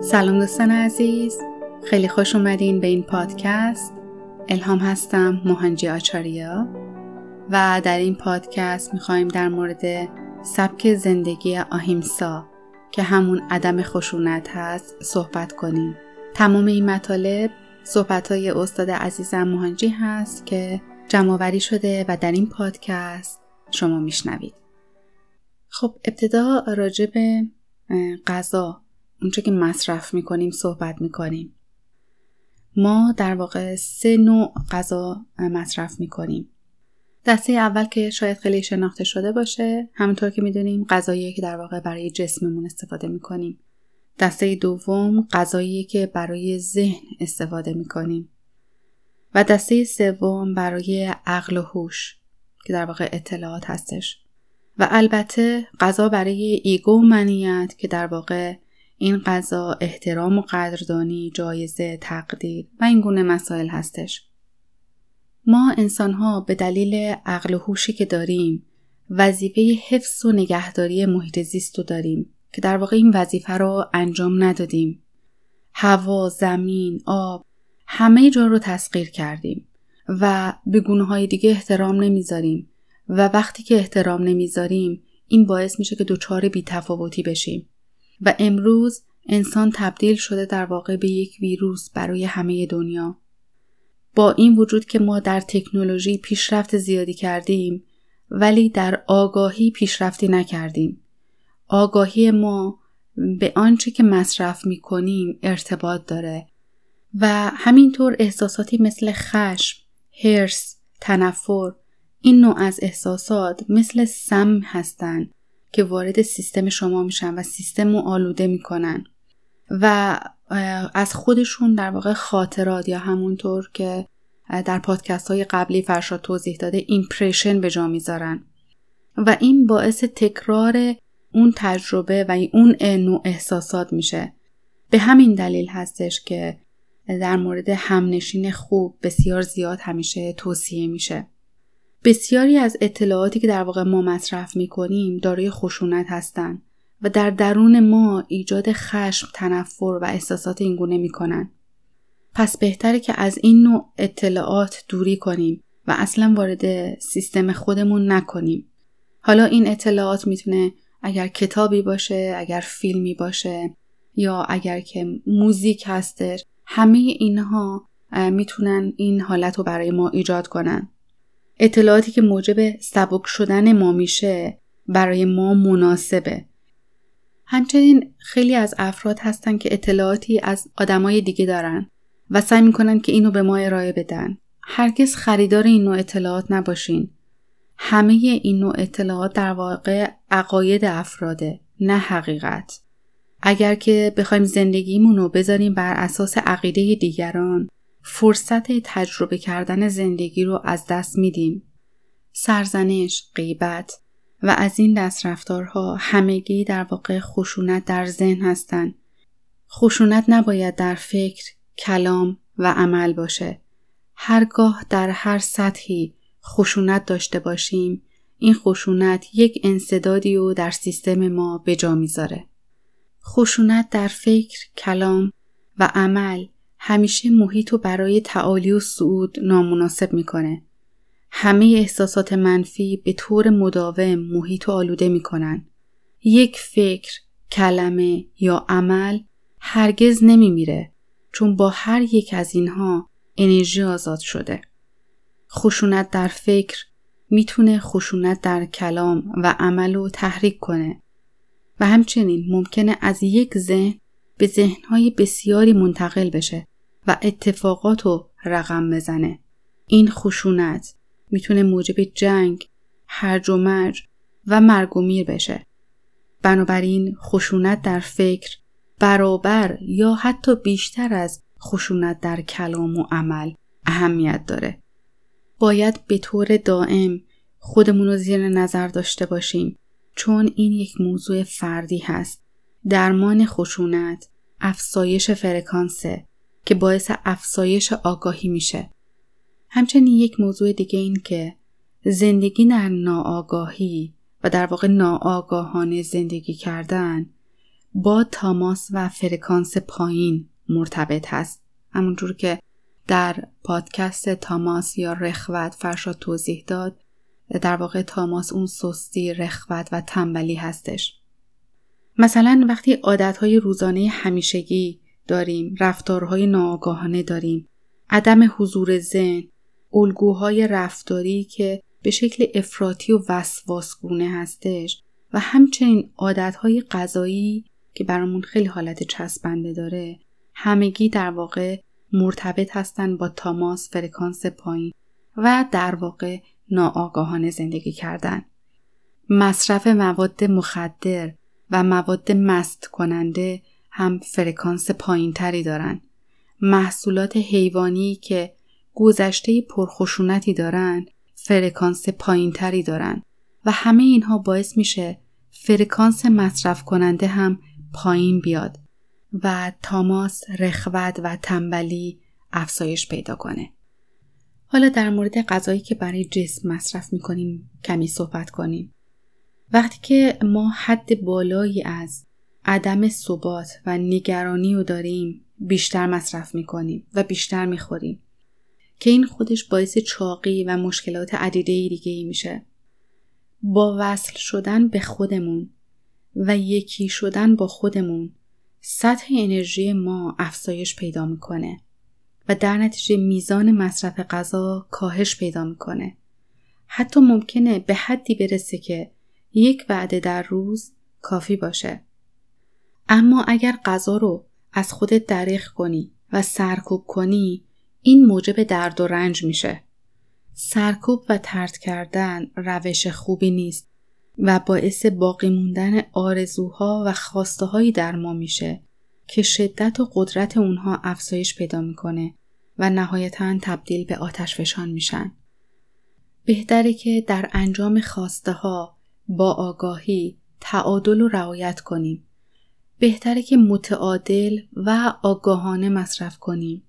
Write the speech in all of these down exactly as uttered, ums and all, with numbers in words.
سلام دوستان عزیز، خیلی خوش اومدین به این پادکست. الهام هستم، موهنجی آچاریا، و در این پادکست میخوایم در مورد سبک زندگی آهیمسا که همون عدم خشونت هست صحبت کنیم. تمام این مطالب صحبت‌های استاد عزیزم موهنجی هست که جمع‌آوری شده و در این پادکست شما میشنوید. خب ابتدا راجع به غذا، اونچه که مصرف میکنیم صحبت میکنیم. ما در واقع سه نوع غذا مصرف میکنیم. دسته اول که شاید خیلی شناخته شده باشه، همونطور که میدونیم غذاییه که در واقع برای جسممون استفاده میکنیم. دسته دوم غذاییه که برای ذهن استفاده میکنیم. و دسته سوم برای عقل و هوش که در واقع اطلاعات هستش. و البته غذا برای ایگو و منیت که در واقع این غذا احترام و قدردانی، جایزه، تقدیر و این گونه مسائل هستش. ما انسان‌ها به دلیل عقل و هوشی که داریم وظیفه حفظ و نگهداری محیط زیست رو داریم که در واقع این وظیفه رو انجام ندادیم. هوا، زمین، آب، همه جا رو تسخیر کردیم و به گونه‌های دیگه احترام نمیذاریم و وقتی که احترام نمیذاریم این باعث میشه که دچار بی‌تفاوتی بشیم. و امروز انسان تبدیل شده در واقع به یک ویروس برای همه دنیا. با این وجود که ما در تکنولوژی پیشرفت زیادی کردیم ولی در آگاهی پیشرفتی نکردیم. آگاهی ما به آنچه که مصرف میکنیم ارتباط داره و همینطور احساساتی مثل خشم، حرص، تنفر، این نوع از احساسات مثل سم هستن که وارد سیستم شما میشن و سیستم رو آلوده میکنن و از خودشون در واقع خاطرات یا همونطور که در پادکست های قبلی فرشاد توضیح داده ایمپرشن به جا میذارن و این باعث تکرار اون تجربه و اون نوع احساسات میشه. به همین دلیل هستش که در مورد همنشین خوب بسیار زیاد همیشه توصیه میشه. بسیاری از اطلاعاتی که در واقع ما مصرف میکنیم دارای خشونت هستن و در درون ما ایجاد خشم، تنفر و احساسات اینگونه میکنن. پس بهتره که از این نوع اطلاعات دوری کنیم و اصلا وارد سیستم خودمون نکنیم. حالا این اطلاعات میتونه اگر کتابی باشه، اگر فیلمی باشه یا اگر که موزیک هستش، همه اینها میتونن این حالت رو برای ما ایجاد کنن. اطلاعاتی که موجب سبک شدن ما میشه برای ما مناسبه. همچنین خیلی از افراد هستن که اطلاعاتی از آدمای دیگه دارن و سعی میکنن که اینو به ما ارائه بدن. هرگز خریدار این نوع اطلاعات نباشین. همه این نوع اطلاعات در واقع عقاید افراده، نه حقیقت. اگر که بخوایم زندگیمون رو بذاریم بر اساس عقیده دیگران، فرصت تجربه کردن زندگی رو از دست میدیم. سرزنش، غیبت و از این دست رفتارها همگی در واقع خشونت در ذهن هستن. خشونت نباید در فکر، کلام و عمل باشه. هرگاه در هر سطحی خشونت داشته باشیم، این خشونت یک انسدادی رو در سیستم ما به جا میذاره. خشونت در فکر، کلام و عمل همیشه محیط رو برای تعالی و صعود نامناسب میکنه. همه احساسات منفی به طور مداوم محیط رو آلوده میکنن. یک فکر، کلمه یا عمل هرگز نمیمیره چون با هر یک از اینها انرژی آزاد شده. خشونت در فکر میتونه خشونت در کلام و عمل رو تحریک کنه و همچنین ممکنه از یک ذهن به ذهنهای بسیاری منتقل بشه و اتفاقات رو رقم بزنه. این خشونت میتونه موجب جنگ، هرج و مرج و مرگ و میر بشه. بنابراین خشونت در فکر برابر یا حتی بیشتر از خشونت در کلام و عمل اهمیت داره. باید به طور دائم خودمون رو زیر نظر داشته باشیم چون این یک موضوع فردی هست. درمان خشونت افزایش فرکانسه که باعث افزایش آگاهی میشه. همچنین یک موضوع دیگه این که زندگی در ناآگاهی و در واقع ناآگاهانه زندگی کردن با تاماس و فرکانس پایین مرتبط هست. همونجور که در پادکست تاماس یا رخوت فرشاد توضیح داد، در واقع تاماس اون سستی، رخوت و تنبلی هستش. مثلا وقتی عادتهای روزانه همیشگی داریم، رفتارهای ناآگاهانه داریم، عدم حضور ذهن، الگوهای رفتاری که به شکل افراطی و وسواسگونه هستش و همچنین عادتهای غذایی که برامون خیلی حالت چسبنده داره، همگی در واقع مرتبط هستن با تاماس، فرکانس پایین و در واقع ناآگاهانه زندگی کردن. مصرف مواد مخدر و مواد مست کننده هم فرکانس پایین تری دارن. محصولات حیوانی که گذشته پرخشونتی دارن فرکانس پایین تری دارن و همه اینها باعث میشه فرکانس مصرف کننده هم پایین بیاد و تاماس، رخوت و تنبلی افزایش پیدا کنه. حالا در مورد غذایی که برای جسم مصرف میکنیم کمی صحبت کنیم. وقتی که ما حد بالایی از عدم ثبات و نگرانی رو داریم، بیشتر مصرف میکنیم و بیشتر میخوریم که این خودش باعث چاقی و مشکلات عدیده دیگه‌ای میشه. با وصل شدن به خودمون و یکی شدن با خودمون، سطح انرژی ما افزایش پیدا میکنه و در نتیجه میزان مصرف غذا کاهش پیدا میکنه. حتی ممکنه به حدی برسه که یک وعده در روز کافی باشه. اما اگر غذا رو از خودت دریغ کنی و سرکوب کنی، این موجب درد و رنج میشه. سرکوب و طرد کردن روش خوبی نیست و باعث باقی موندن آرزوها و خواسته‌هایی در ما میشه که شدت و قدرت اونها افزایش پیدا میکنه و نهایتاً تبدیل به آتش فشان میشن. بهتره که در انجام خواسته ها با آگاهی تعادل رو رعایت کنیم. بهتره که متعادل و آگاهانه مصرف کنیم.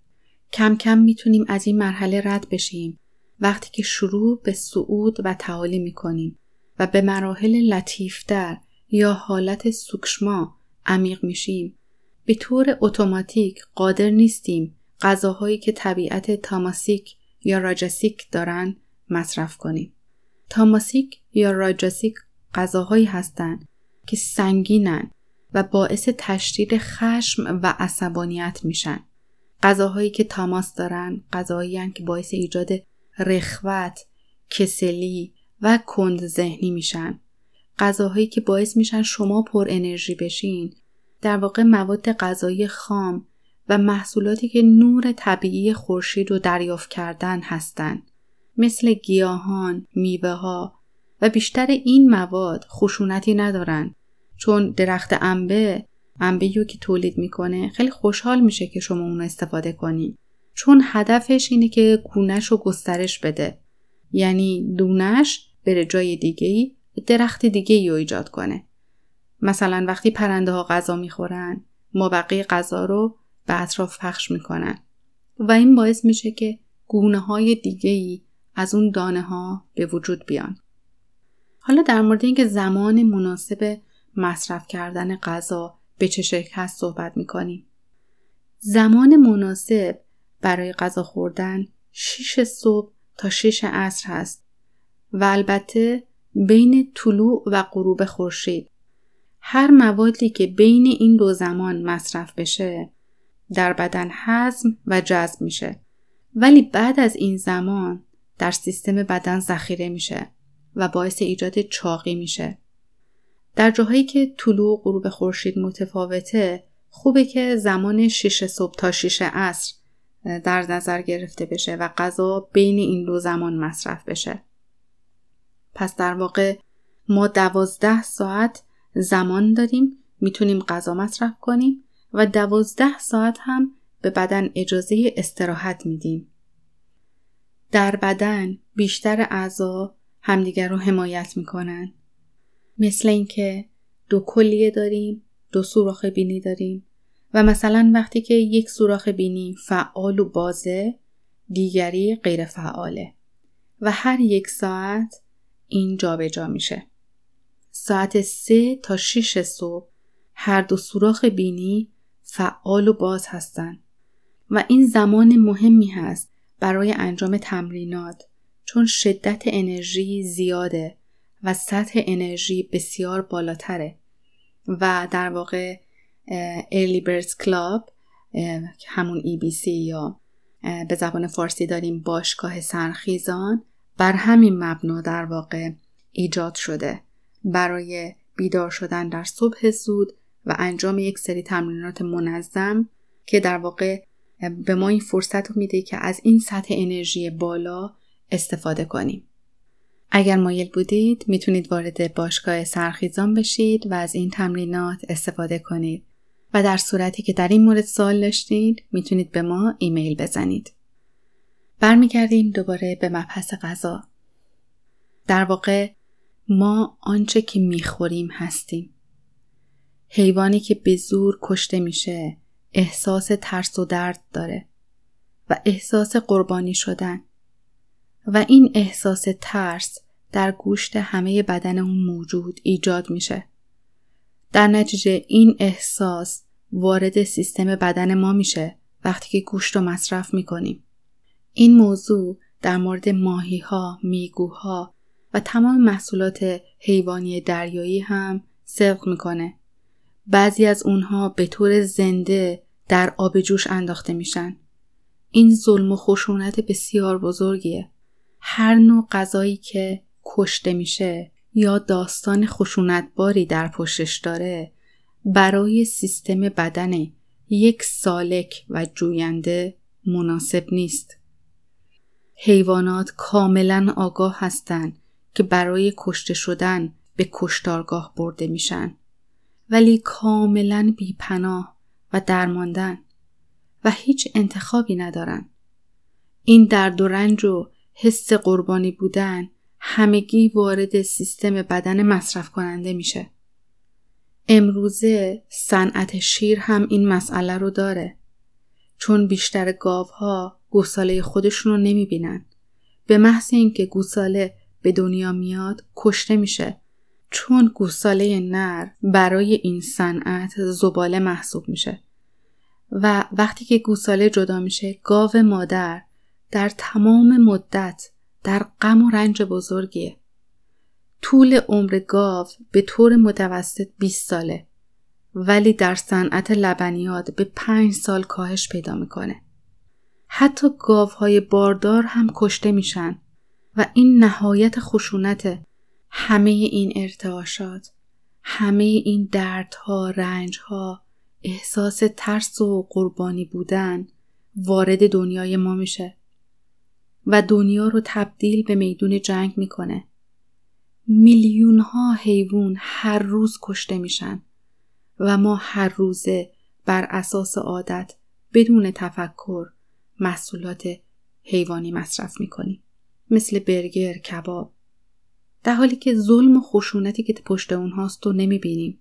کم کم میتونیم از این مرحله رد بشیم وقتی که شروع به صعود و تعالی میکنیم و به مراحل لطیفتر یا حالت سوکشما عمیق میشیم. به طور اتوماتیک قادر نیستیم غذاهایی که طبیعت تاماسیک یا راجاسیک دارن مصرف کنیم. تاماسیک یا راجاسیک غذاهایی هستند که سنگینن و باعث تشدید خشم و عصبانیت میشن. غذاهایی که تاماس دارن غذاهایی هستند که باعث ایجاد رخوت، کسلی و کند ذهنی میشن. غذاهایی که باعث میشن شما پر انرژی بشین در واقع مواد غذایی خام و محصولاتی که نور طبیعی خورشید رو دریافت کردن هستن، مثل گیاهان، میوه ها و بیشتر این مواد خشونتی ندارن. چون درخت انبه انبه‌ای که تولید میکنه خیلی خوشحال میشه که شما اون رو استفاده کنین، چون هدفش اینه که گونه‌ش رو گسترش بده، یعنی دونه‌ش بره جای دیگه‌ای، درخت دیگه‌ای رو ایجاد کنه. مثلا وقتی پرنده ها غذا میخورن، مابقی غذا رو به اطراف پخش میکنن و این باعث میشه که گونه های دیگه‌ای از اون دانه ها به وجود بیان. حالا در مورد اینکه زمان مناسب مصرف کردن غذا به چه شکل هست صحبت میکنیم. زمان مناسب برای غذا خوردن شش صبح تا شش عصر هست و البته بین طلوع و غروب خورشید. هر موادی که بین این دو زمان مصرف بشه در بدن هضم و جذب میشه، ولی بعد از این زمان در سیستم بدن ذخیره میشه و باعث ایجاد چاقی میشه. در جاهایی که طلوع و غروب خورشید متفاوته، خوبه که زمان شش صبح تا شش عصر در نظر گرفته بشه و غذا بین این دو زمان مصرف بشه. پس در واقع ما دوازده ساعت زمان داریم میتونیم غذا مصرف کنیم و دوازده ساعت هم به بدن اجازه استراحت میدیم. در بدن بیشتر اعضا همدیگر رو حمایت میکنن، مثل اینکه دو کلیه داریم، دو سوراخ بینی داریم و مثلا وقتی که یک سوراخ بینی فعال و بازه، دیگری غیر فعاله و هر یک ساعت این جا به جا میشه. ساعت سه تا شش صبح هر دو سوراخ بینی فعال و باز هستند و این زمان مهمی هست برای انجام تمرینات چون شدت انرژی زیاده و سطح انرژی بسیار بالاتره و در واقع Early Birds Club همون ای بی سی یا به زبان فارسی داریم باشگاه سرخیزان بر همین مبنا در واقع ایجاد شده برای بیدار شدن در صبح زود و انجام یک سری تمرینات منظم که در واقع به ما این فرصت رو میده که از این سطح انرژی بالا استفاده کنیم. اگر مایل بودید میتونید وارد باشگاه سرخیزان بشید و از این تمرینات استفاده کنید و در صورتی که در این مورد سوال داشتید میتونید به ما ایمیل بزنید. برمیگردیم دوباره به مبحث غذا. در واقع ما آنچه که میخوریم هستیم. حیوانی که به زور کشته میشه احساس ترس و درد داره و احساس قربانی شدن و این احساس ترس در گوشت همه بدن اون موجود ایجاد میشه. در نتیجه این احساس وارد سیستم بدن ما میشه وقتی که گوشت رو مصرف میکنیم. این موضوع در مورد ماهی‌ها، میگوها و تمام محصولات حیوانی دریایی هم صدق میکنه. بعضی از اونها به طور زنده در آب جوش انداخته میشن. این ظلم و خشونت بسیار بزرگیه. هر نوع غذایی که کشته میشه یا داستان خشونتباری در پشتش داره برای سیستم بدن یک سالک و جوینده مناسب نیست. حیوانات کاملا آگاه هستند که برای کشته شدن به کشتارگاه برده میشن ولی کاملا بی‌پناه و درماندن و هیچ انتخابی ندارن. این درد و رنج و حس قربانی بودن همگی وارد سیستم بدن مصرف کننده میشه. امروزه صنعت شیر هم این مسئله رو داره چون بیشتر گاوها گوساله خودشون رو نمیبینن. به محض اینکه گوساله به دنیا میاد کشته میشه چون گوساله نر برای این صنعت زباله محسوب میشه و وقتی که گوساله جدا میشه گاو مادر در تمام مدت در غم و رنج بزرگیه. طول عمر گاو به طور متوسط بیست ساله ولی در صنعت لبنیات به پنج سال کاهش پیدا میکنه. حتی گاوهای باردار هم کشته میشن و این نهایت خشونت. همه این ارتعاشات، همه این دردها، رنجها، احساس ترس و قربانی بودن وارد دنیای ما میشه و دنیا رو تبدیل به میدون جنگ میکنه. میلیون ها حیوان هر روز کشته میشن و ما هر روزه بر اساس عادت بدون تفکر محصولات حیوانی مصرف میکنیم مثل برگر، کباب، در حالی که ظلم و خشونتی که پشت اونهاست رو نمیبینیم.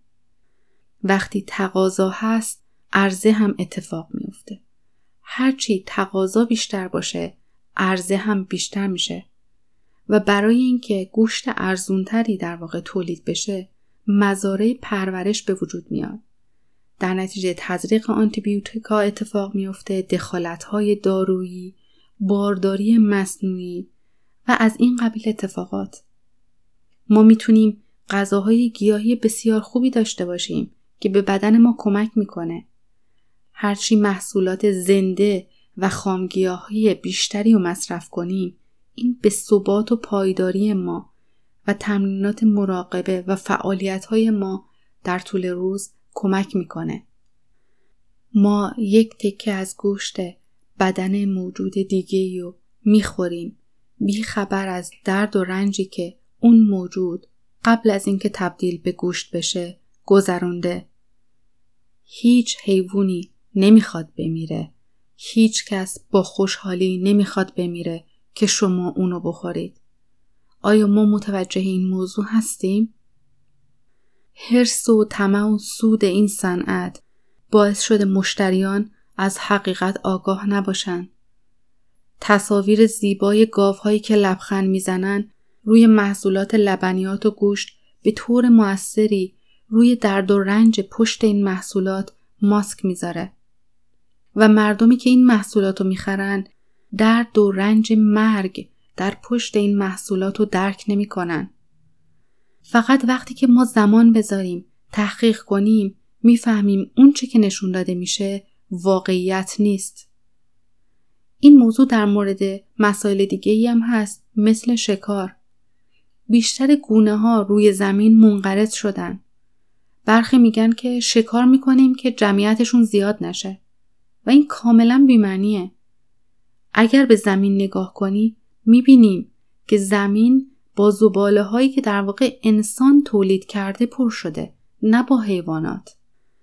وقتی تقاضا هست عرضه هم اتفاق میفته. هرچی تقاضا بیشتر باشه عرضه هم بیشتر میشه و برای اینکه گوشت ارزونتری در واقع تولید بشه مزارع پرورش به وجود میاد. در نتیجه تزریق آنتیبیوتیکا اتفاق میفته، دخالت‌های دارویی، بارداری مصنوعی و از این قبیل اتفاقات. ما میتونیم غذاهای گیاهی بسیار خوبی داشته باشیم که به بدن ما کمک میکنه. هرچی محصولات زنده و خامگیاهی بیشتری رو مصرف کنیم این به ثبات و پایداری ما و تمرینات مراقبه و فعالیت‌های ما در طول روز کمک میکنه. ما یک تکه از گوشت بدن موجود دیگه‌ای رو میخوریم بی خبر از درد و رنجی که اون موجود قبل از اینکه تبدیل به گوشت بشه گذرونده. هیچ حیوانی نمیخواد بمیره. هیچ کس با خوشحالی نمیخواد بمیره که شما اونو بخورید. آیا ما متوجه این موضوع هستیم؟ حرص و طمع و سود این صنعت باعث شده مشتریان از حقیقت آگاه نباشن. تصاویر زیبای گاوهایی که لبخند میزنن روی محصولات لبنیات و گوشت به طور مؤثری روی درد و رنج پشت این محصولات ماسک میذاره و مردمی که این محصولات رو میخرن درد و رنج مرگ در پشت این محصولات رو درک نمی کنن. فقط وقتی که ما زمان بذاریم تحقیق کنیم میفهمیم اون چه که نشون داده میشه واقعیت نیست. این موضوع در مورد مسائل دیگه‌ای هم هست، مثل شکار. بیشتر گونه ها روی زمین منقرض شدن. برخی میگن که شکار میکنیم که جمعیتشون زیاد نشه و این کاملا بی‌معنیه. اگر به زمین نگاه کنی میبینیم که زمین با زباله هایی که در واقع انسان تولید کرده پر شده، نه با حیوانات.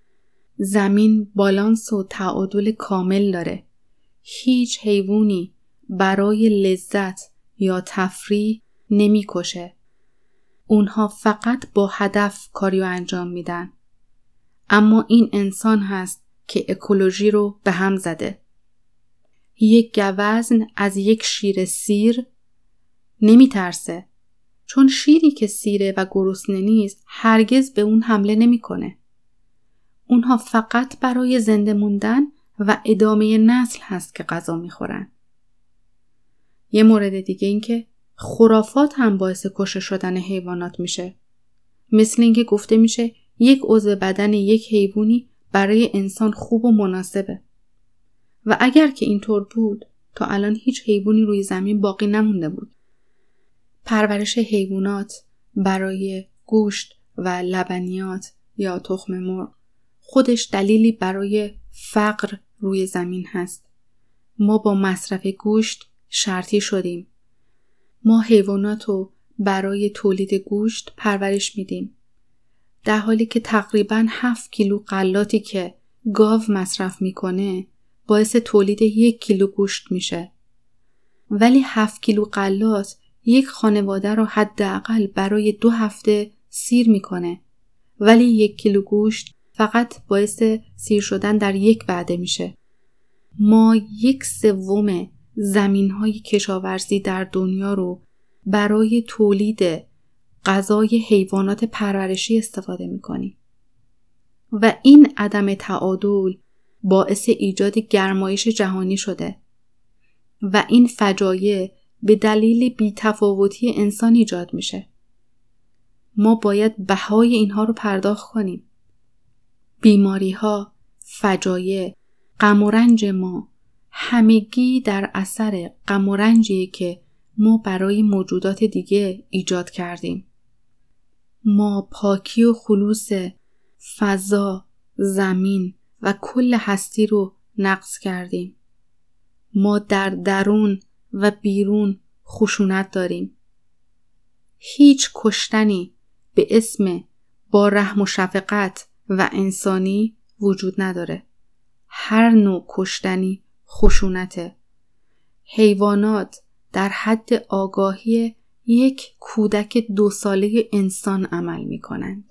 زمین بالانس و تعادل کامل داره. هیچ حیوانی برای لذت یا تفریح نمی کشه. اونها فقط با هدف کاریو انجام میدن. اما این انسان هست که اکولوژی رو به هم زده. یک گوزن از یک شیر سیر نمی ترسه، چون شیری که سیره و گرسنه نیست هرگز به اون حمله نمی کنه. اونها فقط برای زنده موندن و ادامه نسل هست که غذا می خورن. یه مورد دیگه این که خرافات هم باعث کشته شدن حیوانات میشه. مثل اینکه گفته میشه یک عضو بدن یک حیوانی برای انسان خوب و مناسبه. و اگر که اینطور بود تا الان هیچ حیوانی روی زمین باقی نمونده بود. پرورش حیوانات برای گوشت و لبنیات یا تخم مرغ خودش دلیلی برای فقر روی زمین هست. ما با مصرف گوشت شرطی شدیم. ما حیوانات رو برای تولید گوشت پرورش میدیم. در حالی که تقریباً هفت کیلو غلاتی که گاو مصرف میکنه باعث تولید یک کیلو گوشت میشه. ولی هفت کیلو غلات یک خانواده رو حداقل برای دو هفته سیر میکنه. ولی یک کیلو گوشت فقط باعث سیر شدن در یک وعده میشه. ما یک سوم زمین‌های کشاورزی در دنیا رو برای تولید غذای حیوانات پرورشی استفاده میکنیم. و این عدم تعادل باعث ایجاد گرمایش جهانی شده و این فجایع به دلیل بی‌تفاوتی انسان ایجاد میشه. ما باید بهای اینها رو پرداخت کنیم. بیماری ها، فجایع، غم و رنج ما همگی در اثر غم و رنجیه که ما برای موجودات دیگه ایجاد کردیم. ما پاکی و خلوص فضا، زمین و کل هستی رو نقض کردیم. ما در درون و بیرون خشونت داریم. هیچ کشتنی به اسم با رحم و شفقت و انسانی وجود نداره. هر نوع کشتنی خشونته. حیوانات در حد آگاهی یک کودک دو ساله انسان عمل می کنند.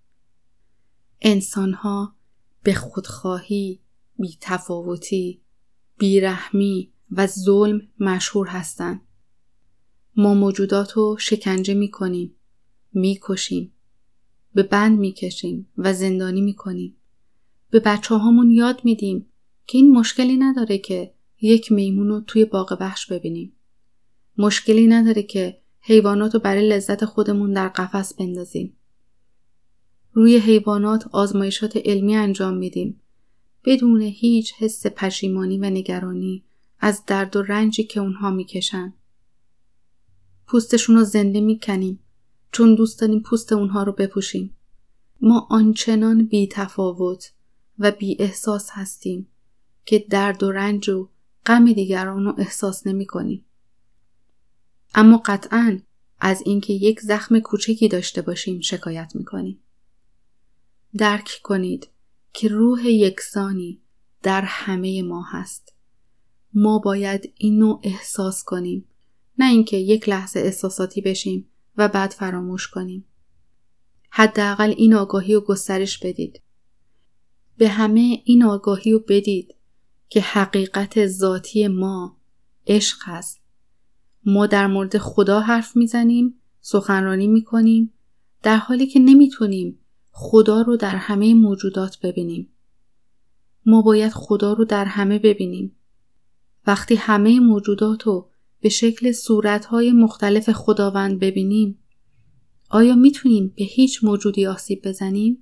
انسان‌ها به خودخواهی، بی‌تفاوتی، بیرحمی و ظلم مشهور هستند. ما موجودات رو شکنجه می کنیم، می کشیم، به بند می کشیم و زندانی می کنیم. به بچه هامون یاد می دیم که این مشکلی نداره که یک میمون رو توی باغ وحش ببینیم. مشکلی نداره که حیوانات رو برای لذت خودمون در قفس بندازیم. روی حیوانات آزمایشات علمی انجام میدیم بدون هیچ حس پشیمانی و نگرانی از درد و رنجی که اونها میکشن. پوستشون رو زنده میکنیم چون دوست داریم پوست اونها رو بپوشیم. ما آنچنان بی تفاوت و بی احساس هستیم که درد و رنج و غم دیگران رو احساس نمی کنیم. اما قطعاً از اینکه یک زخم کوچکی داشته باشیم شکایت می کنیم. درک کنید که روح یکسانی در همه ما هست. ما باید اینو احساس کنیم، نه اینکه یک لحظه احساساتی بشیم و بعد فراموش کنیم. حداقل این آگاهی رو گسترش بدید. به همه این آگاهی رو بدید که حقیقت ذاتی ما عشق هست. ما در مورد خدا حرف میزنیم، سخنرانی میکنیم، در حالی که نمیتونیم خدا رو در همه موجودات ببینیم. ما باید خدا رو در همه ببینیم. وقتی همه موجودات رو به شکل صورتهای مختلف خداوند ببینیم، آیا میتونیم به هیچ موجودی آسیب بزنیم؟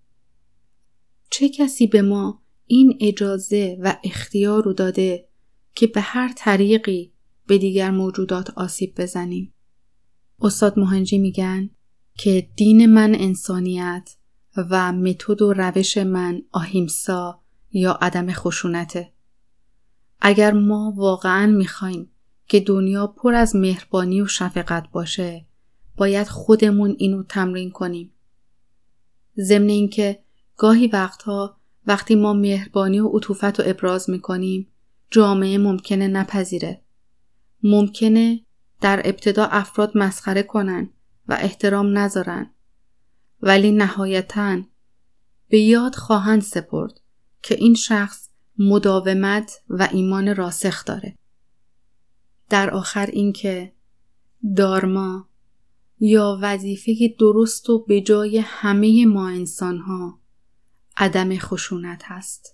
چه کسی به ما این اجازه و اختیار رو داده که به هر طریقی به دیگر موجودات آسیب بزنیم؟ استاد موهنجی میگن که دین من انسانیت و متد و روش من آهیمسا یا عدم خشونته. اگر ما واقعاً میخوایم که دنیا پر از مهربانی و شفقت باشه، باید خودمون اینو تمرین کنیم. ضمن اینکه گاهی وقتها وقتی ما مهربانی و عطوفت رو ابراز میکنیم، جامعه ممکنه نپذیره. ممکنه در ابتدا افراد مسخره کنن و احترام نذارن، ولی نهایتاً به یاد خواهند سپرد که این شخص مداومت و ایمان راسخ داره. در آخر این که دارما یا وظیفه درست و به جای همه ما انسان‌ها عدم خشونت هست.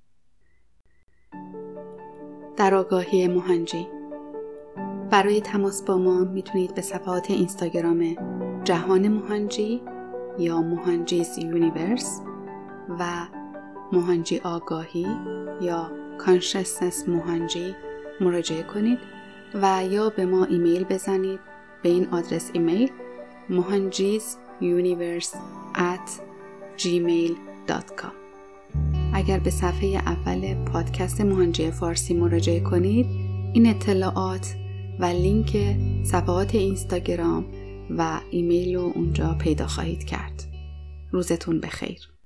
در آگاهی موهنجی. برای تماس با ما میتونید به صفحات اینستاگرام جهان موهنجی یا موهنجیز یونیورس و موهنجی آگاهی یا کانشسنس موهنجی مراجعه کنید و یا به ما ایمیل بزنید به این آدرس ایمیل mohanjisuniverse at gmail dot com. اگر به صفحه اول پادکست موهنجی فارسی مراجعه کنید، این اطلاعات و لینک صفحات اینستاگرام و ایمیل رو اونجا پیدا خواهید کرد. روزتون بخیر.